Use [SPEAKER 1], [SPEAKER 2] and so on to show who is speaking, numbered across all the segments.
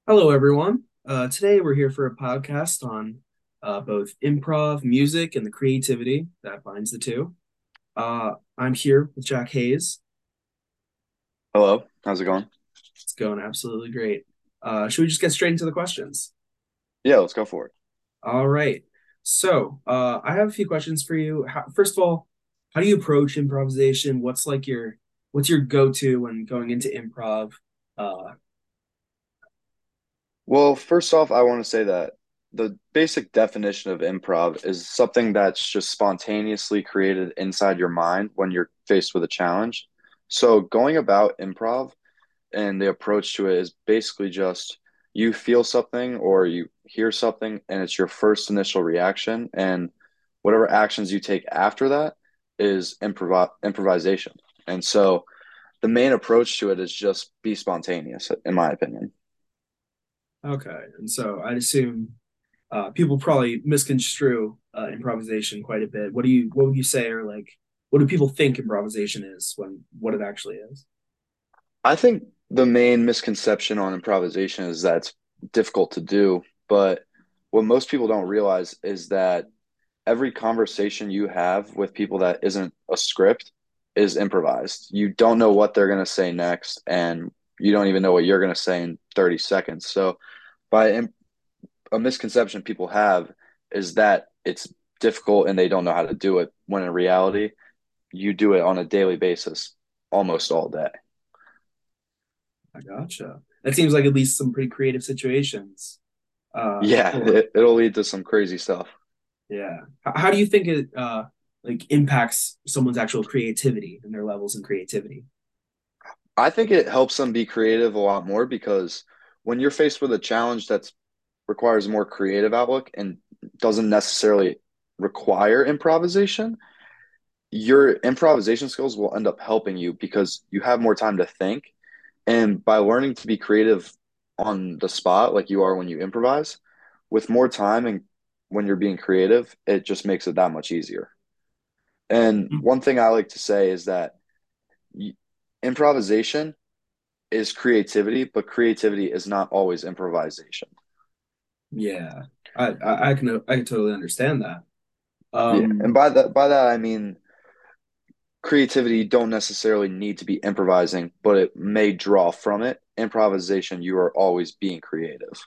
[SPEAKER 1] Hello, everyone. Today we're here for a podcast on both improv, music, and the creativity that binds the two. I'm here with Jack Hayes.
[SPEAKER 2] Hello, how's it going?
[SPEAKER 1] It's going absolutely great. Should we just get straight into the questions?
[SPEAKER 2] Yeah, let's go for it.
[SPEAKER 1] All right. I have a few questions for you. First of all, how do you approach improvisation? What's your go-to when going into improv? Uh,
[SPEAKER 2] Well, first off, I want to say that the basic definition of improv is something that's just spontaneously created inside your mind when you're faced with a challenge. So, going about improv and the approach to it is basically just you feel something or you hear something, and it's your first initial reaction, and whatever actions you take after that is improvisation. And so, the main approach to it is just be spontaneous, in my opinion.
[SPEAKER 1] okay, and so I'd assume people probably misconstrue improvisation quite a bit. What would you say, or like, what do people think improvisation is when what it actually is?
[SPEAKER 2] I think the main misconception on improvisation is that it's difficult to do, but what most people don't realize is that every conversation you have with people that isn't a script is improvised. You don't know what they're going to say next, and you don't even know what you're going to say in 30 seconds. So, a misconception people have is that it's difficult and they don't know how to do it, when in reality, you do it on a daily basis almost all day.
[SPEAKER 1] I gotcha. That seems like at least some pretty creative situations.
[SPEAKER 2] Yeah,
[SPEAKER 1] For
[SPEAKER 2] it'll lead to some crazy stuff.
[SPEAKER 1] Yeah. How do you think it like impacts someone's actual creativity and their levels in creativity?
[SPEAKER 2] I think it helps them be creative a lot more because when you're faced with a challenge that requires a more creative outlook and doesn't necessarily require improvisation, your improvisation skills will end up helping you because you have more time to think. And by learning to be creative on the spot, like you are when you improvise, with more time and when you're being creative, it just makes it that much easier. And one thing I like to say is that improvisation is creativity, but creativity is not always improvisation.
[SPEAKER 1] Yeah. I can totally understand that.
[SPEAKER 2] Yeah, and
[SPEAKER 1] Um,
[SPEAKER 2] by that I mean creativity you don't necessarily need to be improvising, but it may draw from it. Improvisation, you are always being creative.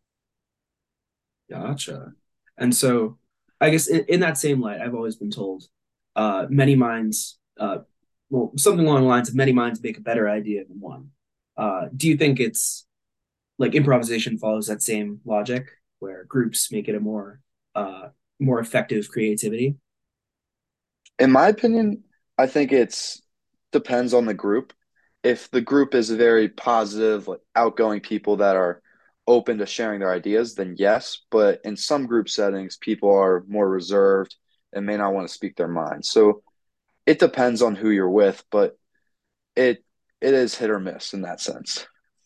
[SPEAKER 1] Gotcha. And so I guess in that same light, I've always been told many minds, well, something along the lines of many minds make a better idea than one. Do you think it's like improvisation follows that same logic where groups make it a more effective creativity?
[SPEAKER 2] In my opinion, I think it's depends on the group. If the group is very positive, like outgoing people that are open to sharing their ideas, then yes. But in some group settings, people are more reserved and may not want to speak their mind. So it depends on who you're with, but it it is hit or miss in that sense.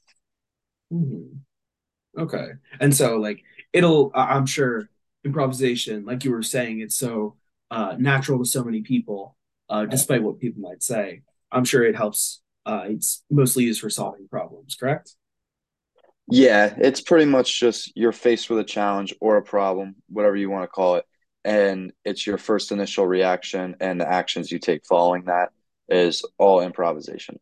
[SPEAKER 1] Hmm. Okay. And so like I'm sure improvisation, like you were saying, it's so natural to so many people, despite what people might say. I'm sure it helps. It's mostly used for solving problems, correct?
[SPEAKER 2] Yeah, it's pretty much just you're faced with a challenge or a problem, whatever you want to call it, and it's your first initial reaction and the actions you take following that is all improvisation.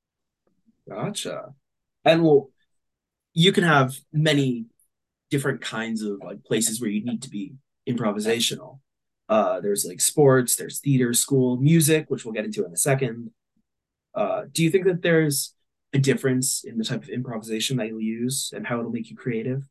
[SPEAKER 1] Gotcha. And well, you can have many different kinds of like places where you need to be improvisational. There's like sports, there's theater, school, music, which we'll get into in a second. Do you think that there's a difference in the type of improvisation that you'll use and how it'll make you creative?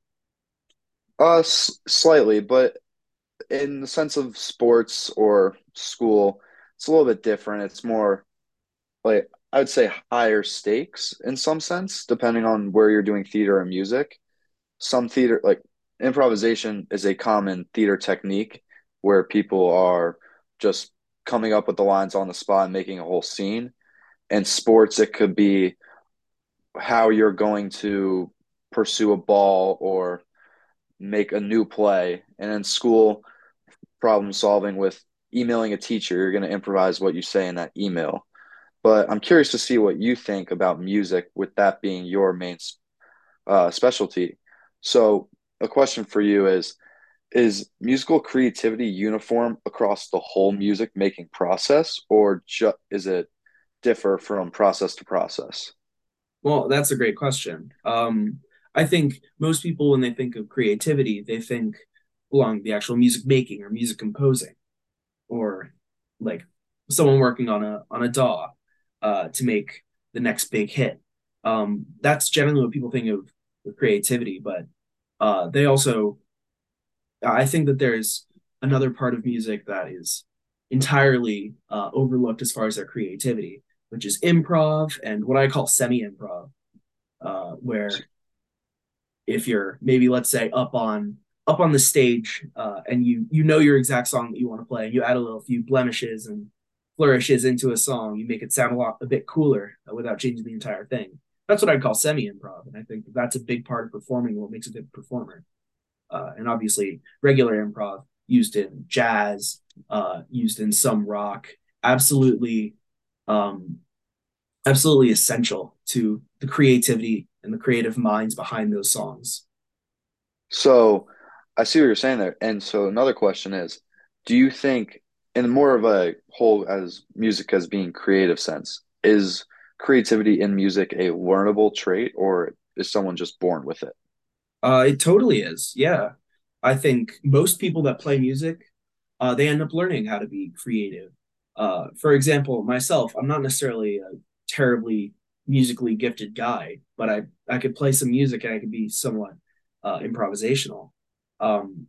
[SPEAKER 2] Slightly, but in the sense of sports or school, it's a little bit different. It's more like I would say higher stakes in some sense, depending on where you're doing theater or music. Some theater, like improvisation, is a common theater technique where people are just coming up with the lines on the spot and making a whole scene. In sports, it could be how you're going to pursue a ball or make a new play. And in school, problem solving with emailing a teacher, you're going to improvise what you say in that email. But I'm curious to see what you think about music, with that being your main specialty. So a question for you is musical creativity uniform across the whole music making process, or is it differ from process to process?
[SPEAKER 1] Well, that's a great question. I think most people, when they think of creativity, they think along the actual music making or music composing, or like someone working on a DAW to make the next big hit. That's generally what people think of with creativity, but they also, I think that there's another part of music that is entirely overlooked as far as their creativity, which is improv and what I call semi-improv, where if you're maybe, let's say, up on the stage, and you know your exact song that you want to play, and you add a little few blemishes and flourishes into a song, you make it sound a bit cooler without changing the entire thing. That's what I'd call semi-improv, and I think that's a big part of performing, what makes a good performer. And obviously regular improv used in jazz, used in some rock, absolutely, um, absolutely essential to the creativity and the creative minds behind those songs.
[SPEAKER 2] So I see what you're saying there. And so another question is, do you think, in more of a whole as music as being creative sense, is creativity in music a learnable trait, or is someone just born with it?
[SPEAKER 1] It totally is. Yeah. I think most people that play music, they end up learning how to be creative. For example, myself, I'm not necessarily a terribly musically gifted guy, but I could play some music and I could be somewhat improvisational. Um,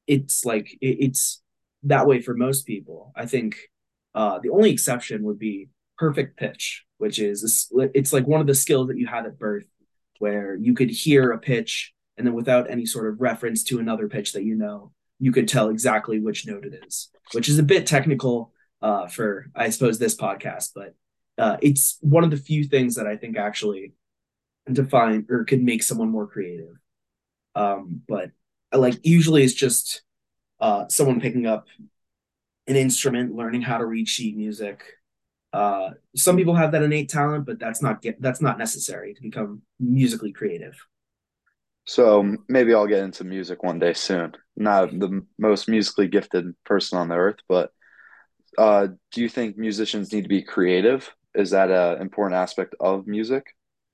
[SPEAKER 1] it's that way for most people. I think the only exception would be perfect pitch, which is it's like one of the skills that you have at birth, where you could hear a pitch and then without any sort of reference to another pitch that you know, you could tell exactly which note it is, which is a bit technical for, I suppose, this podcast, but it's one of the few things that I think actually define or could make someone more creative. But like usually it's just someone picking up an instrument, learning how to read sheet music. Some people have that innate talent, but that's not necessary to become musically creative.
[SPEAKER 2] So maybe I'll get into music one day soon. Not the most musically gifted person on the earth, but do you think musicians need to be creative? Is that an important aspect of music?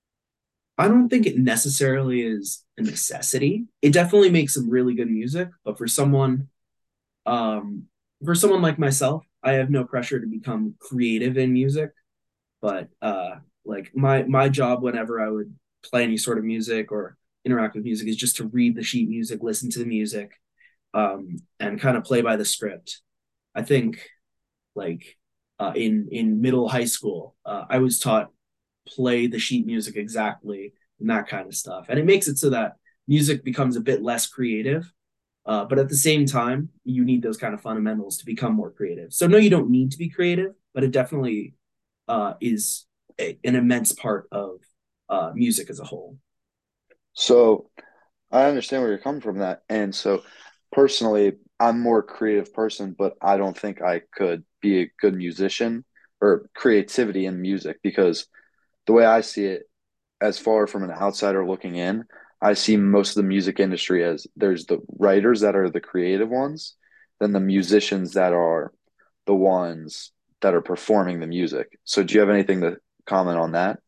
[SPEAKER 1] I don't think it necessarily is a necessity. It definitely makes some really good music, but um, for someone like myself, I have no pressure to become creative in music. But like my job whenever I would play any sort of music or interact with music is just to read the sheet music, listen to the music, and kind of play by the script. I think like in middle high school, I was taught play the sheet music exactly and that kind of stuff, and it makes it so that music becomes a bit less creative. But at the same time, you need those kind of fundamentals to become more creative. So no, you don't need to be creative, but it definitely is an immense part of music as a whole.
[SPEAKER 2] So I understand where you're coming from that. And so personally, I'm more creative person, but I don't think I could be a good musician or creativity in music because the way I see it, as far from an outsider looking in, I see most of the music industry as there's the writers that are the creative ones, then the musicians that are the ones that are performing the music. So do you have anything to comment on that?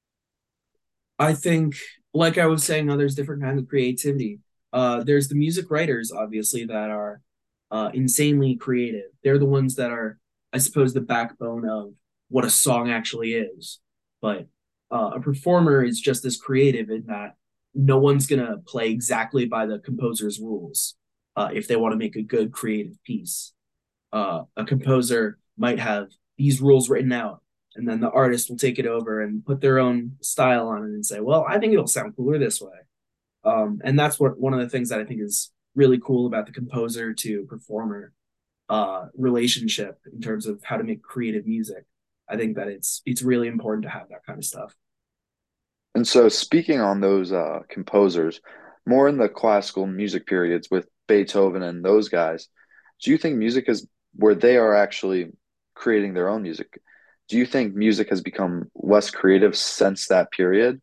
[SPEAKER 1] I think, like I was saying, there's different kinds of creativity. There's the music writers, obviously, that are insanely creative. They're the ones that are, I suppose, the backbone of what a song actually is. But a performer is just as creative in that no one's gonna play exactly by the composer's rules if they want to make a good creative piece. A composer might have these rules written out, and then the artist will take it over and put their own style on it and say, "Well, I think it'll sound cooler this way." And that's what one of the things that I think is really cool about the composer to performer relationship in terms of how to make creative music. I think that it's really important to have that kind of stuff.
[SPEAKER 2] And so, speaking on those composers, more in the classical music periods with Beethoven and those guys, do you think music is where they are actually creating their own music? Do you think music has become less creative since that period?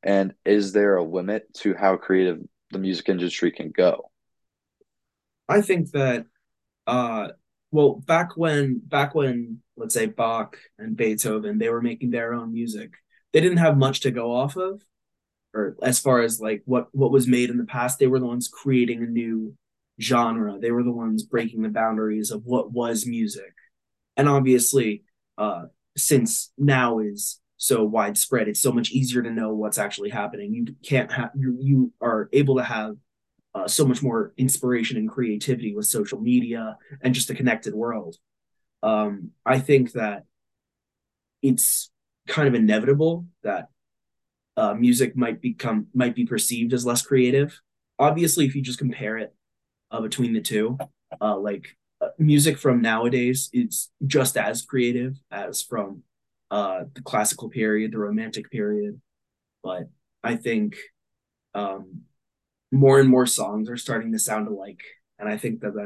[SPEAKER 2] And is there a limit to how creative the music industry can go?
[SPEAKER 1] I think that uh well, back when let's say Bach and Beethoven, they were making their own music. They didn't have much to go off of, or as far as like what was made in the past. They were the ones creating a new genre. They were the ones breaking the boundaries of what was music. And obviously, uh since now is so widespread, it's so much easier to know what's actually happening. You can't have you are able to have so much more inspiration and creativity with social media and just a connected world. I think that it's kind of inevitable that music might be perceived as less creative. Obviously, if you just compare it between the two, music from nowadays is just as creative as from the classical period, the romantic period. But I think um, more and more songs are starting to sound alike, and I think that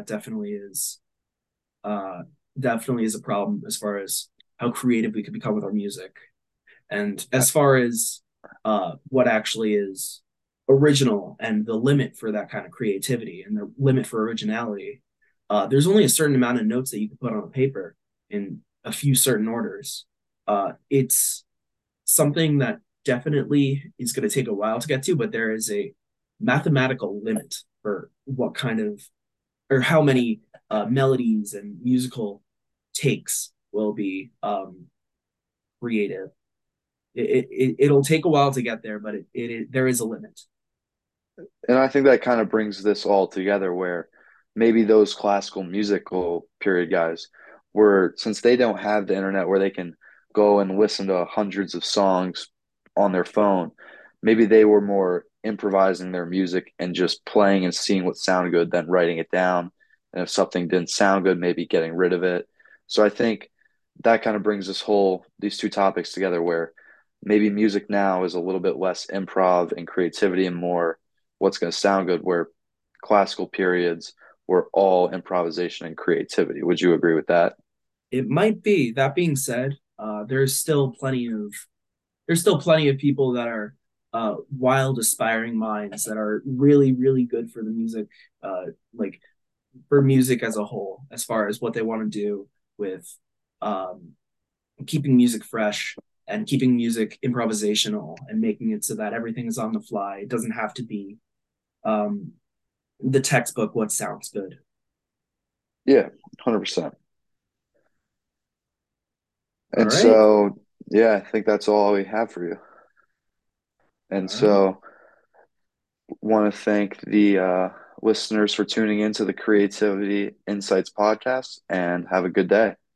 [SPEAKER 1] uh, definitely is a problem as far as how creative we could become with our music. And as far as what actually is original and the limit for that kind of creativity and the limit for originality, there's only a certain amount of notes that you can put on a paper in a few certain orders. It's something that definitely is going to take a while to get to, but there is a mathematical limit for what kind of or how many melodies and musical takes will be creative. It'll take a while to get there, but there is a limit.
[SPEAKER 2] And I think that kind of brings this all together where maybe those classical musical period guys were, since they don't have the internet where they can go and listen to hundreds of songs on their phone, maybe they were more improvising their music and just playing and seeing what sounded good, then writing it down. And if something didn't sound good, maybe getting rid of it. So I think that kind of brings these two topics together where maybe music now is a little bit less improv and creativity and more what's going to sound good, where classical periods were all improvisation and creativity. Would you agree with that?
[SPEAKER 1] It might be. That being said, there's still plenty of people that are wild, aspiring minds that are really, really good for the music, like for music as a whole, as far as what they want to do with um, keeping music fresh and keeping music improvisational and making it so that everything is on the fly. It doesn't have to be um, the textbook what sounds good.
[SPEAKER 2] Yeah, 100%.
[SPEAKER 1] All
[SPEAKER 2] And
[SPEAKER 1] right.
[SPEAKER 2] so, yeah, I think that's all we have for you. And
[SPEAKER 1] All right.
[SPEAKER 2] so, want to thank the listeners for tuning into the Creativity Insights podcast and have a good day.